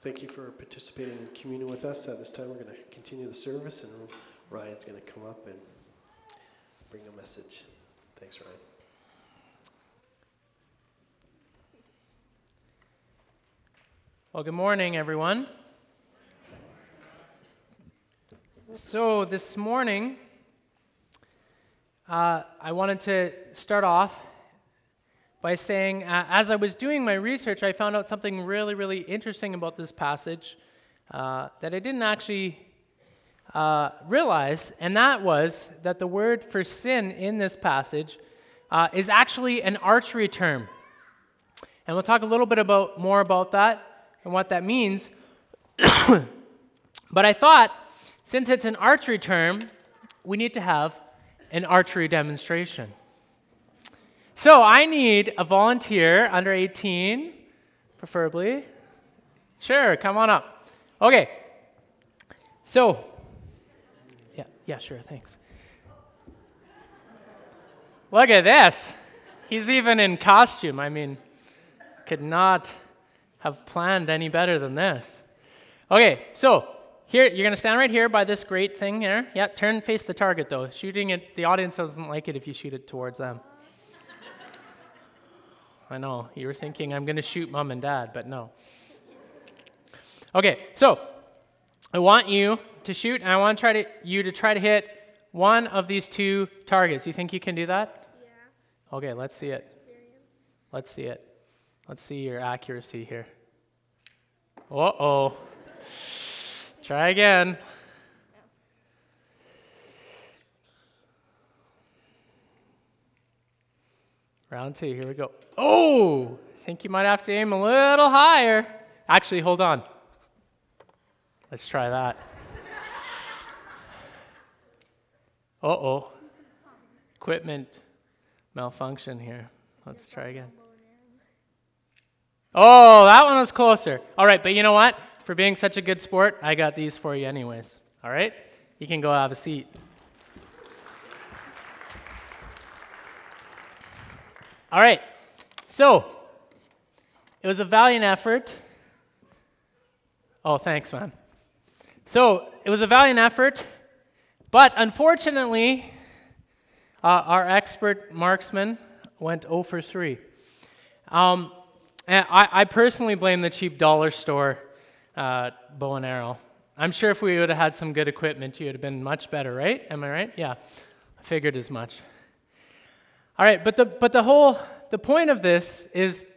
Thank you for participating in communion with us. At this time, we're going to continue the service, and Ryan's going to come up and bring a message. Thanks, Ryan. Well, good morning, everyone. So this morning, I wanted to start off by saying, as I was doing my research, I found out something really, really interesting about this passage that I didn't actually realize, and that was that the word for sin in this passage is actually an archery term. And we'll talk a little bit more about that and what that means. But I thought, since it's an archery term, we need to have an archery demonstration. So I need a volunteer under 18, preferably. Sure, come on up. Okay. So, yeah, sure, thanks. Look at this. He's even in costume. I mean, could not have planned any better than this. Okay, so here, you're going to stand right here by this great thing here. Yeah, turn and face the target, though. Shooting it, the audience doesn't like it if you shoot it towards them. I know, you were thinking I'm going to shoot mom and dad, but no. Okay, so I want you to shoot, and I want you to try to hit one of these two targets. You think you can do that? Yeah. Okay, let's see it. Let's see it. Let's see your accuracy here. Uh-oh. Try again. Round two, here we go. Oh, I think you might have to aim a little higher. Actually, hold on. Let's try that. Uh-oh. Equipment malfunction here. Let's try again. Oh, that one was closer. All right, but you know what? For being such a good sport, I got these for you anyways. All right? You can go have a seat. All right, so it was a valiant effort. Oh, thanks, man. So it was a valiant effort, but unfortunately, our expert marksman went 0 for 3. And I personally blame the cheap dollar store bow and arrow. I'm sure if we would have had some good equipment, you would have been much better, right? Am I right? Yeah, I figured as much. All right, but the point of this is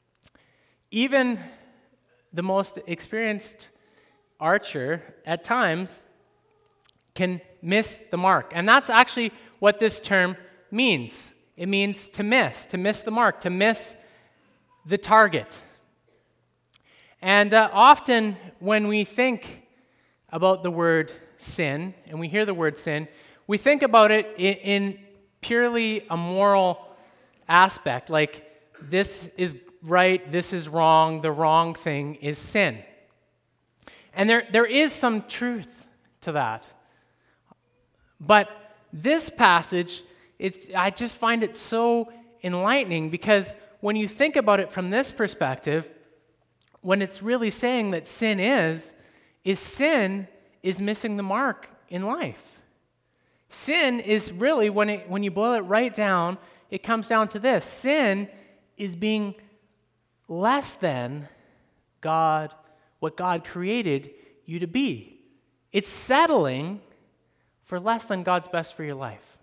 even the most experienced archer at times can miss the mark. And that's actually what this term means. It means to miss the mark, to miss the target. And often when we think about the word sin, and we hear the word sin, we think about it in purely a moral aspect, like this is right, this is wrong, the wrong thing is sin. And there is some truth to that. But this passage, I just find it so enlightening because when you think about it from this perspective, when it's really saying that sin is missing the mark in life. Sin is really, when you boil it right down, it comes down to this. Sin is being less than God, what God created you to be. It's settling for less than God's best for your life.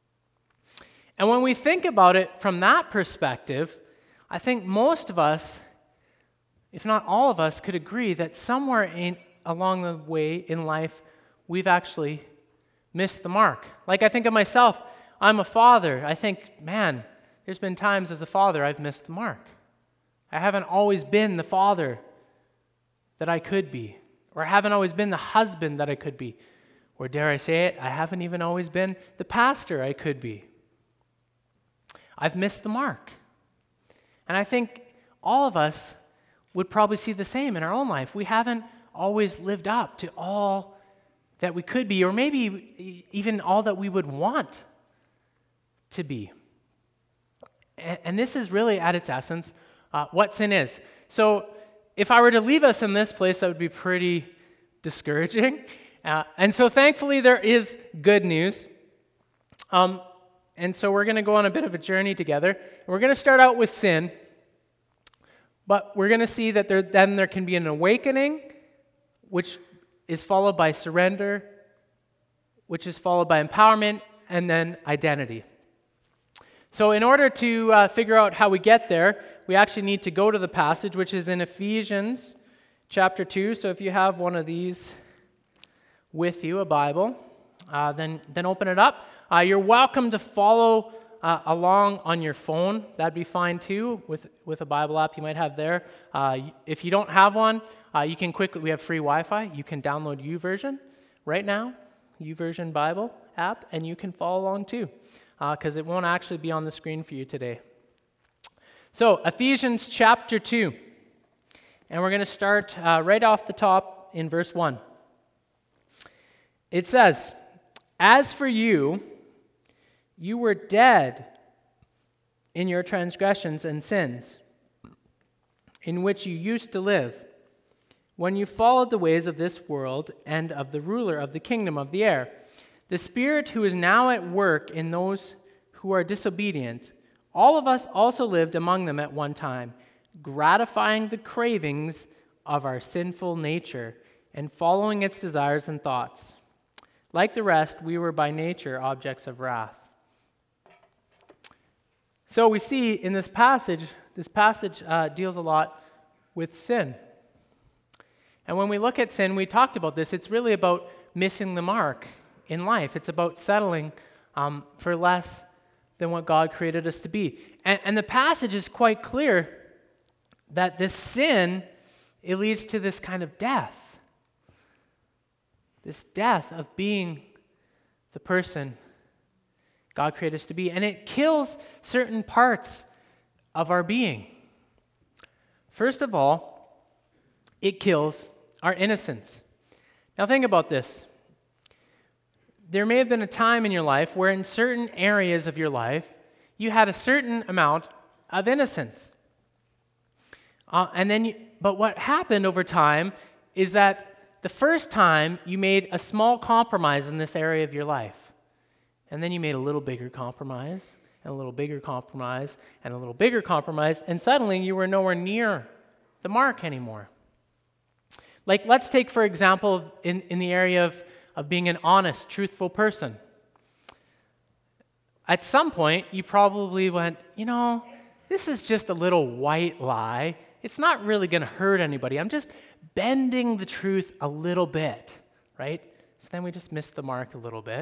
And when we think about it from that perspective, I think most of us, if not all of us, could agree that somewhere along the way in life, we've actually missed the mark. Like I think of myself, I'm a father. I think, man, there's been times as a father I've missed the mark. I haven't always been the father that I could be, or I haven't always been the husband that I could be, or dare I say it, I haven't even always been the pastor I could be. I've missed the mark. And I think all of us would probably see the same in our own life. We haven't always lived up to all that we could be, or maybe even all that we would want to be. And this is really, at its essence, what sin is. So if I were to leave us in this place, that would be pretty discouraging. And so thankfully there is good news. And so we're going to go on a bit of a journey together. We're going to start out with sin, but we're going to see that there can be an awakening, which is followed by surrender, which is followed by empowerment, and then identity. So in order to figure out how we get there, we actually need to go to the passage, which is in Ephesians chapter 2. So if you have one of these with you, a Bible, then open it up. You're welcome to follow along on your phone. That'd be fine too, with a Bible app you might have there. If you don't have one, you can quickly, we have free Wi-Fi. You can download YouVersion right now, YouVersion Bible app, and you can follow along too, because it won't actually be on the screen for you today. So Ephesians chapter 2, and we're going to start right off the top in verse 1. It says, "As for you, you were dead in your transgressions and sins, in which you used to live, when you followed the ways of this world and of the ruler of the kingdom of the air, the spirit who is now at work in those who are disobedient. All of us also lived among them at one time, gratifying the cravings of our sinful nature and following its desires and thoughts. Like the rest, we were by nature objects of wrath." So we see in this passage deals a lot with sin. And when we look at sin, we talked about this, it's really about missing the mark in life. It's about settling for less than what God created us to be. And the passage is quite clear that this sin, it leads to this kind of death. This death of being the person God created us to be. And it kills certain parts of our being. First of all, it kills our innocence. Now think about this. There may have been a time in your life where in certain areas of your life, you had a certain amount of innocence. But what happened over time is that the first time you made a small compromise in this area of your life, and then you made a little bigger compromise, and a little bigger compromise, and a little bigger compromise, and suddenly you were nowhere near the mark anymore. Like, let's take, for example, in the area of being an honest, truthful person. At some point, you probably went, this is just a little white lie. It's not really going to hurt anybody. I'm just bending the truth a little bit, right? So then we just missed the mark a little bit.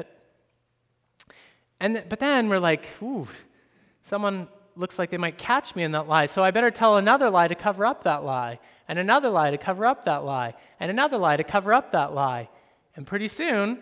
But then we're like, someone looks like they might catch me in that lie, so I better tell another lie to cover up that lie, and another lie to cover up that lie, and another lie to cover up that lie. And pretty soon,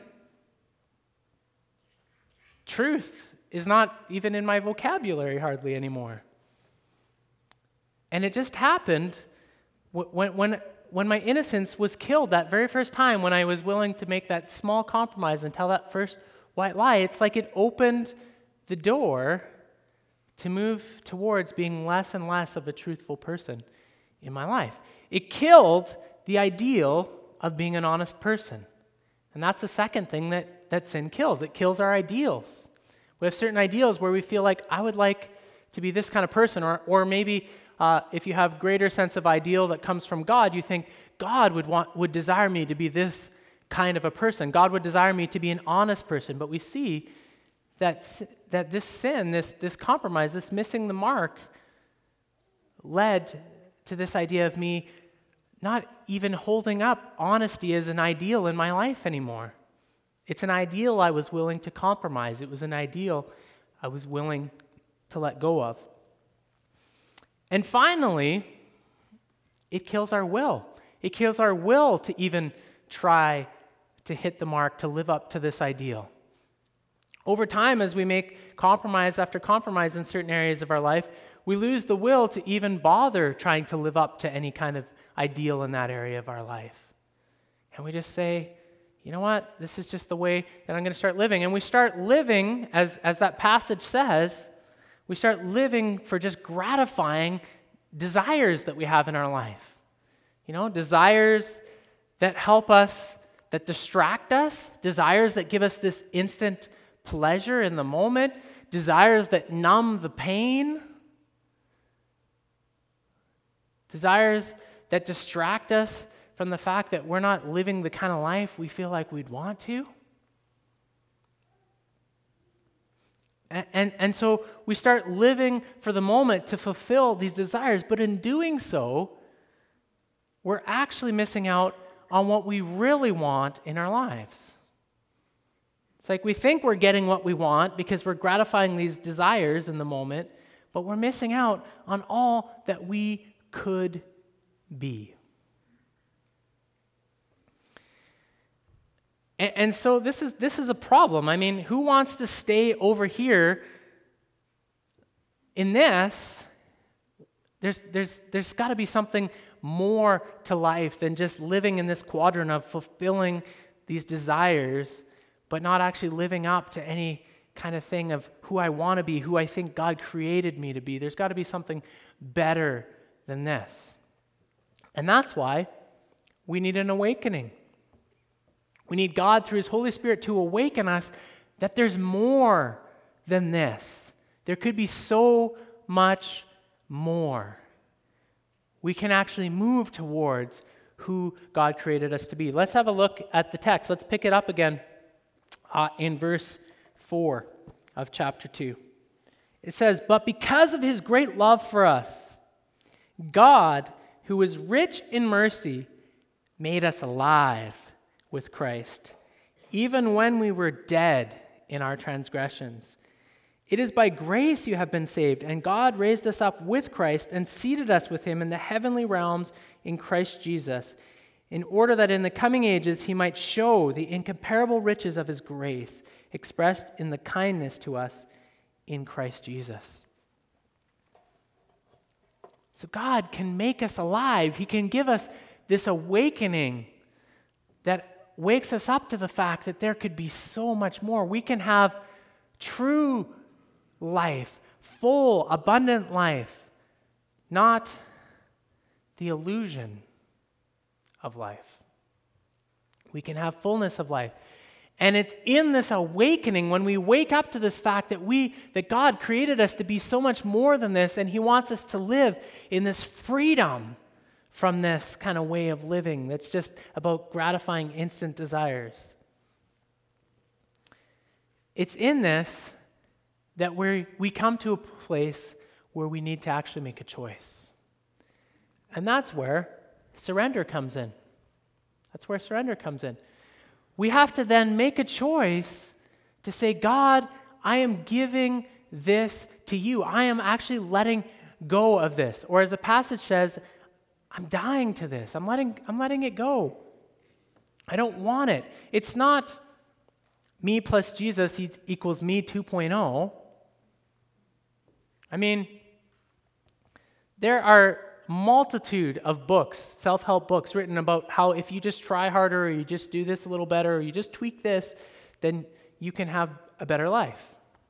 truth is not even in my vocabulary hardly anymore. And it just happened when my innocence was killed that very first time, when I was willing to make that small compromise and tell that first white lie. It's like it opened the door to move towards being less and less of a truthful person in my life. It killed the ideal of being an honest person. And that's the second thing that sin kills. It kills our ideals. We have certain ideals where we feel like, I would like to be this kind of person, or maybe if you have greater sense of ideal that comes from God, you think God would desire me to be this kind of a person. God would desire me to be an honest person. But we see that this sin, this compromise, this missing the mark, led to this idea of me not even holding up honesty as an ideal in my life anymore. It's an ideal I was willing to compromise. It was an ideal I was willing to let go of. And finally, it kills our will. It kills our will to even try to hit the mark, to live up to this ideal. Over time, as we make compromise after compromise in certain areas of our life, we lose the will to even bother trying to live up to any kind of ideal in that area of our life. And we just say, you know what, this is just the way that I'm going to start living. And we start living, as that passage says, we start living for just gratifying desires that we have in our life. Desires that help us, that distract us, desires that give us this instant pleasure in the moment, desires that numb the pain, desires that distract us from the fact that we're not living the kind of life we feel like we'd want to. And so we start living for the moment to fulfill these desires, but in doing so, we're actually missing out on what we really want in our lives. It's like we think we're getting what we want because we're gratifying these desires in the moment, but we're missing out on all that we could be. And so this is a problem. I mean, who wants to stay over here in this? There's got to be something more to life than just living in this quadrant of fulfilling these desires, but not actually living up to any kind of thing of who I want to be, who I think God created me to be. There's got to be something better than this. And that's why we need an awakening. We need God through His Holy Spirit to awaken us that there's more than this. There could be so much more. We can actually move towards who God created us to be. Let's have a look at the text. Let's pick it up again in verse 4 of chapter 2. It says, "But because of His great love for us, God, who is rich in mercy, made us alive with Christ, even when we were dead in our transgressions. It is by grace you have been saved, and God raised us up with Christ and seated us with Him in the heavenly realms in Christ Jesus, in order that in the coming ages He might show the incomparable riches of His grace expressed in the kindness to us in Christ Jesus." So God can make us alive. He can give us this awakening that wakes us up to the fact that there could be so much more. We can have true life, full, abundant life, not the illusion of life. We can have fullness of life. And it's in this awakening when we wake up to this fact that God created us to be so much more than this, and He wants us to live in this freedom from this kind of way of living that's just about gratifying instant desires. It's in this that we come to a place where we need to actually make a choice. And that's where surrender comes in. That's where surrender comes in. We have to then make a choice to say, God, I am giving this to you. I am actually letting go of this. Or as the passage says, I'm dying to this. I'm letting it go. I don't want it. It's not me plus Jesus equals me 2.0. I mean, there are multitude of books, self-help books written about how if you just try harder or you just do this a little better or you just tweak this, then you can have a better life.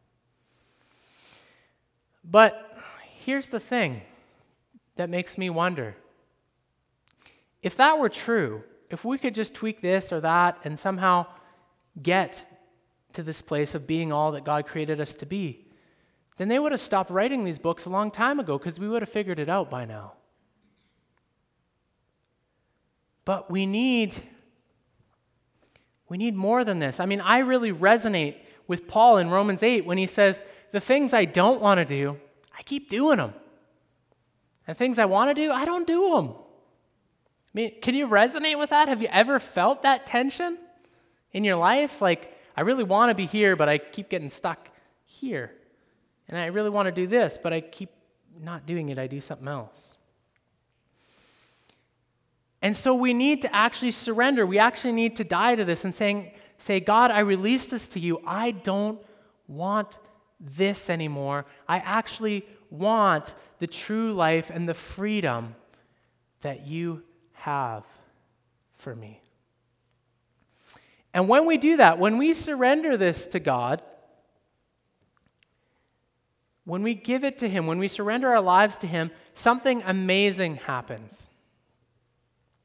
But here's the thing that makes me wonder. If that were true, if we could just tweak this or that and somehow get to this place of being all that God created us to be, then they would have stopped writing these books a long time ago because we would have figured it out by now. But we need more than this. I mean, I really resonate with Paul in Romans 8 when he says, the things I don't want to do, I keep doing them. And things I want to do, I don't do them. I mean, can you resonate with that? Have you ever felt that tension in your life? Like, I really want to be here, but I keep getting stuck here. And I really want to do this, but I keep not doing it. I do something else. And so we need to actually surrender. We actually need to die to this and say, God, I release this to you. I don't want this anymore. I actually want the true life and the freedom that you have for me. And when we do that, when we surrender this to God, when we give it to Him, when we surrender our lives to Him, something amazing happens.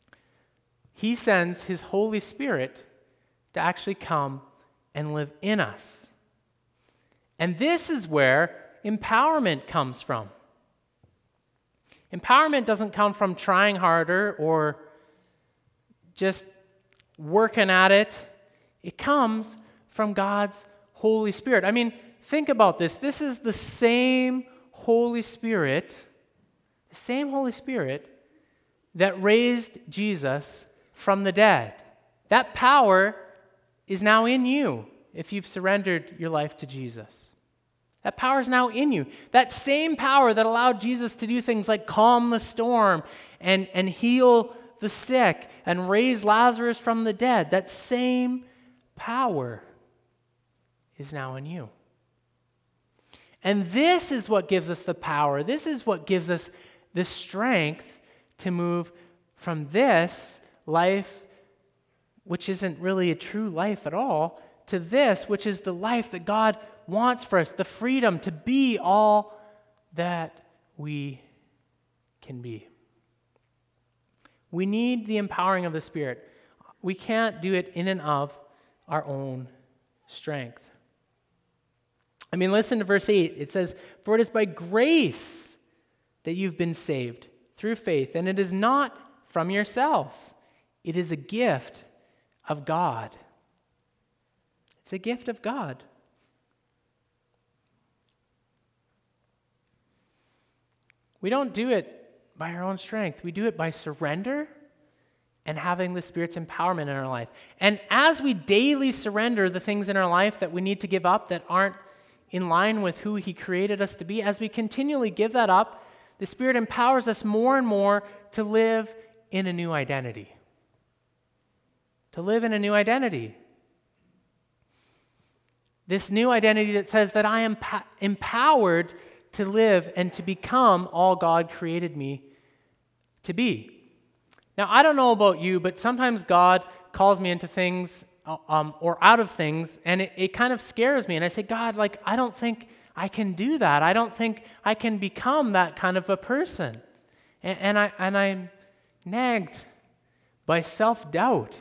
He sends his Holy Spirit to actually come and live in us. And this is where empowerment comes from. Empowerment doesn't come from trying harder or just working at it. It comes from God's Holy Spirit. I mean, think about this. This is the same Holy Spirit, that raised Jesus from the dead. That power is now in you if you've surrendered your life to Jesus. That power is now in you. That same power that allowed Jesus to do things like calm the storm and heal the sick and raise Lazarus from the dead, that same power is now in you. And this is what gives us the power. This is what gives us the strength to move from this life, which isn't really a true life at all, to this, which is the life that God wants for us, the freedom to be all that we can be. We need the empowering of the Spirit. We can't do it in and of our own strength. I mean, listen to verse 8. It says, "For it is by grace that you've been saved through faith, and it is not from yourselves. It is a gift of God." It's a gift of God. We don't do it by our own strength. We do it by surrender and having the Spirit's empowerment in our life. And as we daily surrender the things in our life that we need to give up that aren't in line with who He created us to be, as we continually give that up, the Spirit empowers us more and more to live in a new identity. To live in a new identity. This new identity that says that I am empowered to live and to become all God created me to be. Now, I don't know about you, but sometimes God calls me into things or out of things, and it kind of scares me. And I say, God, I don't think I can do that. I don't think I can become that kind of a person. And I'm nagged by self-doubt.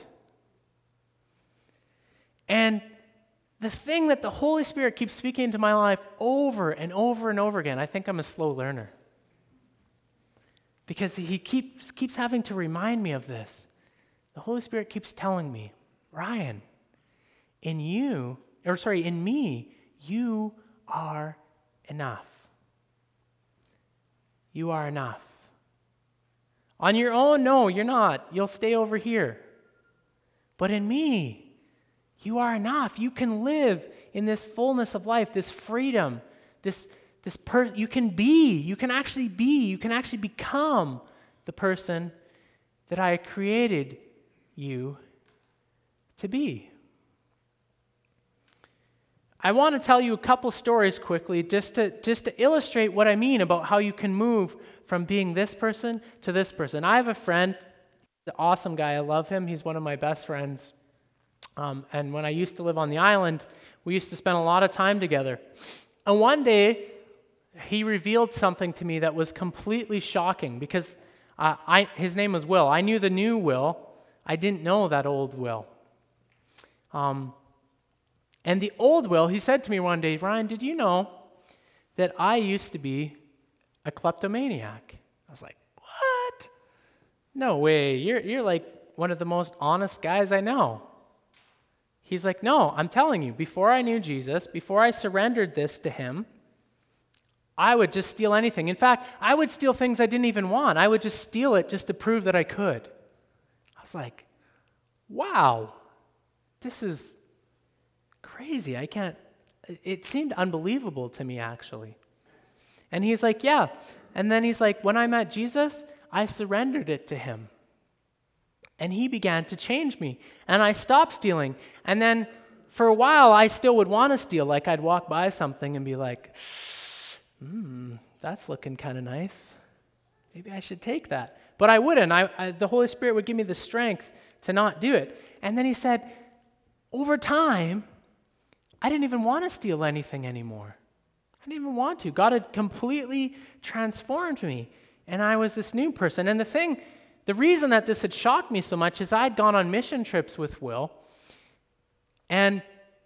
And the thing that the Holy Spirit keeps speaking into my life over and over and over again, I think I'm a slow learner. Because He keeps having to remind me of this. The Holy Spirit keeps telling me, Ryan, in me, you are enough. You are enough. On your own, no, you're not. You'll stay over here. But in me, you are enough. You can live in this fullness of life, this freedom, you can actually become the person that I created you to be. I want to tell you a couple stories quickly just to illustrate what I mean about how you can move from being this person to this person. I have a friend, an awesome guy. I love him. He's one of my best friends. And when I used to live on the island, we used to spend a lot of time together. And one day, he revealed something to me that was completely shocking because his name was Will. I knew the new Will. I didn't know that old Will. And the old Will, he said to me one day, Ryan, did you know that I used to be a kleptomaniac? I was like, what? No way. You're like one of the most honest guys I know. He's like, no, I'm telling you, before I knew Jesus, before I surrendered this to Him, I would just steal anything. In fact, I would steal things I didn't even want. I would just steal it just to prove that I could. I was like, wow, this is crazy. It seemed unbelievable to me, actually. And he's like, yeah. And then he's like, when I met Jesus, I surrendered it to Him. And He began to change me. And I stopped stealing. And then for a while, I still would want to steal. Like I'd walk by something and be like, that's looking kind of nice. Maybe I should take that. But I wouldn't. The Holy Spirit would give me the strength to not do it. And then He said, over time, I didn't even want to steal anything anymore. I didn't even want to. God had completely transformed me. And I was this new person. And the The reason that this had shocked me so much is I'd gone on mission trips with Will, and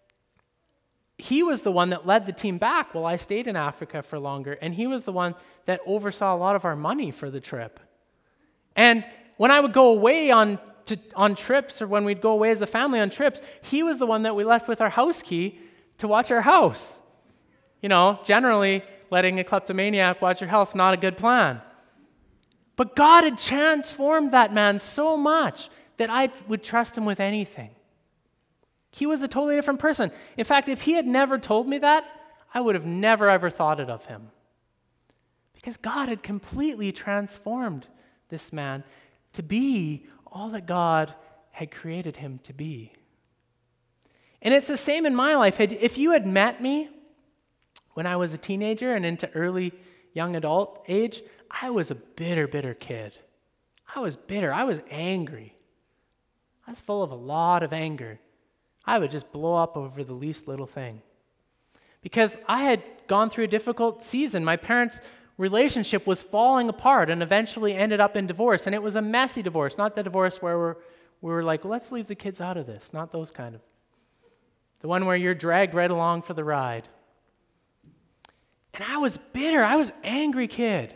he was the one that led the team back while I stayed in Africa for longer, and he was the one that oversaw a lot of our money for the trip. And when I would go away on trips, or when we'd go away as a family on trips, he was the one that we left with our house key to watch our house. You know, generally, letting a kleptomaniac watch your house, not a good plan. But God had transformed that man so much that I would trust him with anything. He was a totally different person. In fact, if he had never told me that, I would have never ever thought it of him. Because God had completely transformed this man to be all that God had created him to be. And it's the same in my life. If you had met me when I was a teenager and into early young adult age, I was a bitter, bitter kid. I was bitter. I was angry. I was full of a lot of anger. I would just blow up over the least little thing. Because I had gone through a difficult season. My parents' relationship was falling apart and eventually ended up in divorce. And it was a messy divorce, not the divorce where we were like, well, let's leave the kids out of this. Not those kind of. The one where you're dragged right along for the ride. And I was bitter. I was an angry kid.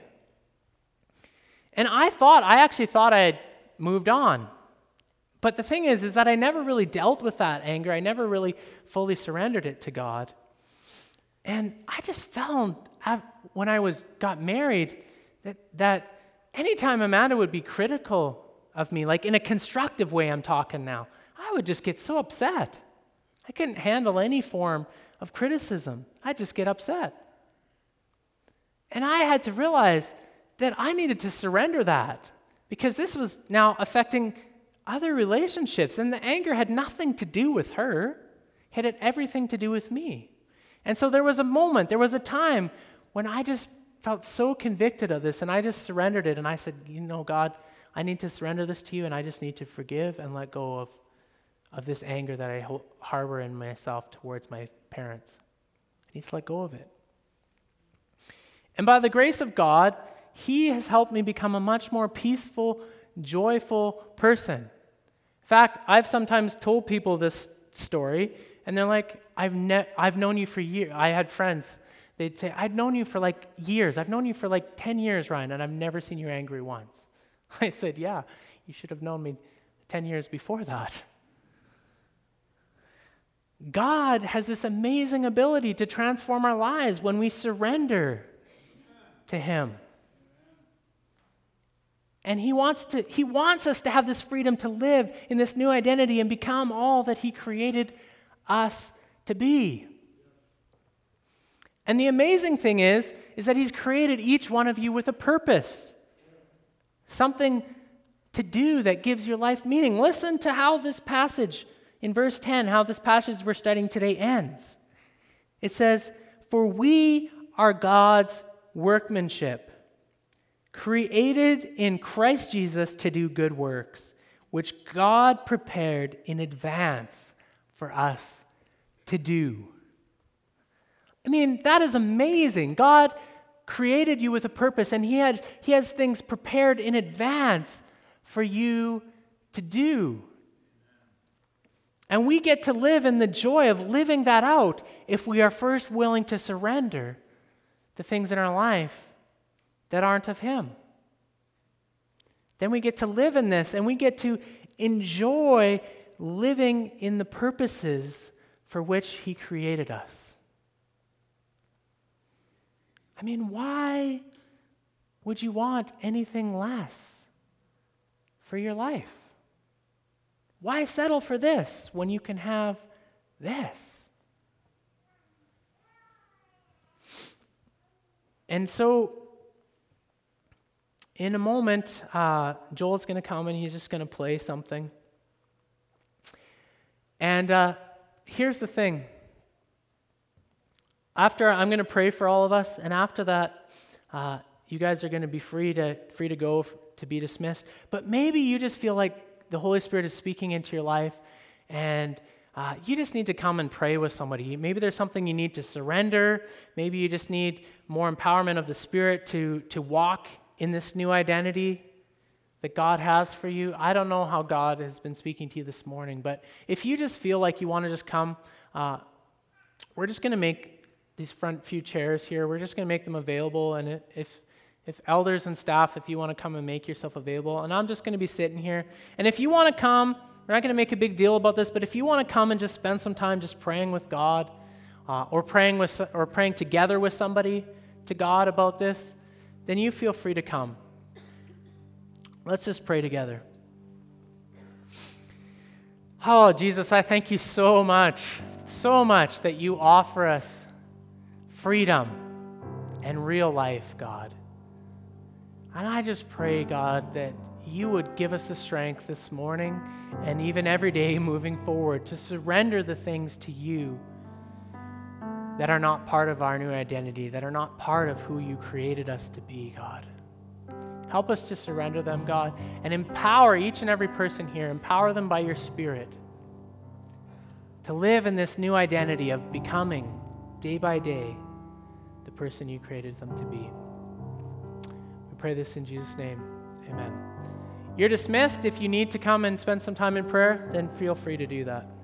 And I actually thought I had moved on. But the thing is that I never really dealt with that anger. I never really fully surrendered it to God. And I just found when I got married that anytime Amanda would be critical of me, like in a constructive way I'm talking now, I would just get so upset. I couldn't handle any form of criticism. I'd just get upset. And I had to realize that I needed to surrender that because this was now affecting other relationships, and the anger had nothing to do with her. It had everything to do with me. And so there was a time when I just felt so convicted of this, and I just surrendered it, and I said, God, I need to surrender this to you, and I just need to forgive and let go of this anger that I harbor in myself towards my parents. I need to let go of it. And by the grace of God, He has helped me become a much more peaceful, joyful person. In fact, I've sometimes told people this story, and they're like, I've known you for years. I had friends. They'd say, I've known you for like years. I've known you for like 10 years, Ryan, and I've never seen you angry once. I said, yeah, you should have known me 10 years before that. God has this amazing ability to transform our lives when we surrender to Him. And He wants us to have this freedom to live in this new identity and become all that He created us to be. And the amazing thing is that He's created each one of you with a purpose. Something to do that gives your life meaning. Listen to how this passage in verse 10, how this passage we're studying today ends. It says, "For we are God's workmanship, created in Christ Jesus to do good works, which God prepared in advance for us to do." I mean, that is amazing. God created you with a purpose, and He has things prepared in advance for you to do. And we get to live in the joy of living that out if we are first willing to surrender the things in our life that aren't of Him. Then we get to live in this, and we get to enjoy living in the purposes for which He created us. I mean, why would you want anything less for your life? Why settle for this when you can have this? And so, in a moment, Joel's going to come and he's just going to play something. And here's the thing. After I'm going to pray for all of us, and after that, you guys are going to be free to go, to be dismissed. But maybe you just feel like the Holy Spirit is speaking into your life, and you just need to come and pray with somebody. Maybe there's something you need to surrender. Maybe you just need more empowerment of the Spirit to walk in this new identity. that God has for you. I don't know how God has been speaking to you this morning, but if you just feel like you want to just come, we're just going to make these front few chairs here, we're just going to make them available, and if elders and staff, if you want to come and make yourself available, and I'm just going to be sitting here, and if you want to come, we're not going to make a big deal about this, but if you want to come and just spend some time just praying with God, or praying together with somebody to God about this, then you feel free to come. Let's just pray together. Oh, Jesus, I thank you so much that you offer us freedom and real life, God. And I just pray, God, that you would give us the strength this morning and even every day moving forward to surrender the things to you that are not part of our new identity, that are not part of who you created us to be, God. Help us to surrender them, God, and empower each and every person here. Empower them by your Spirit to live in this new identity of becoming, day by day, the person you created them to be. We pray this in Jesus' name. Amen. You're dismissed. If you need to come and spend some time in prayer, then feel free to do that.